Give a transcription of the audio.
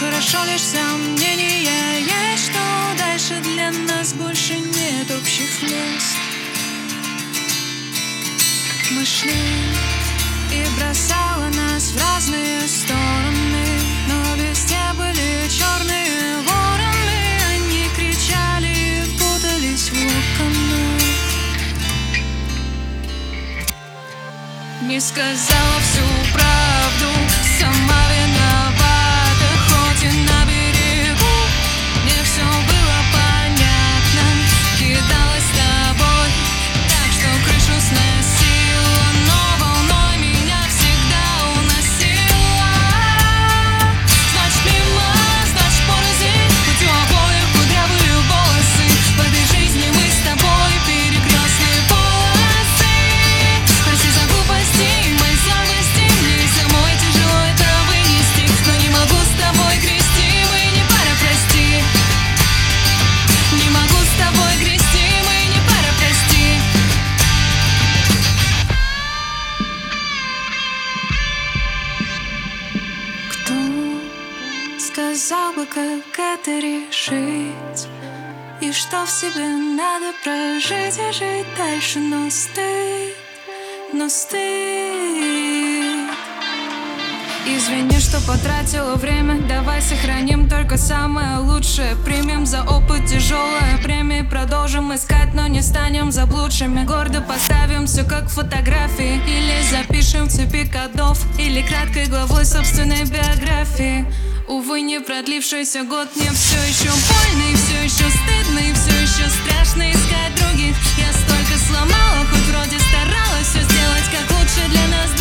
хорошо, лишь сомнения есть, что дальше для нас больше нет общих мест. Мы шли и бросало нас в разные стороны, но везде были черные вороны. Они кричали и путались в локонах. Не сказала всю правду, сама виновата, хоть и на берегу мне все было понятно. Кидалась с тобой, так что крышу сносила, но волной меня всегда уносила. Значит мимо, значит порознь, хоть у обоих кудрявые волосы. В этой жизни мы с тобой перекрестные полосы. Прости за глупости и мои слабости, мне самой тяжело это вынести, но не могу с тобой грести, мы не пара, прости. Не могу с тобой грести, мы не пара, прости. Кто сказал бы, как это решить, и что в себе надо прожить и жить дальше, но стыд. Извини, что потратила время, давай сохраним только самое лучшее. Примем за опыт тяжелое премии, продолжим искать, но не станем заблудшими. Гордо поставим все как фотографии, или запишем в цепи кодов, или краткой главой собственной биографии. Увы, не продлившийся год, мне все еще больно и все еще стыдно, и все еще страшно искать других. Я столько сломала, хоть вроде старалась все сделать как лучше для нас.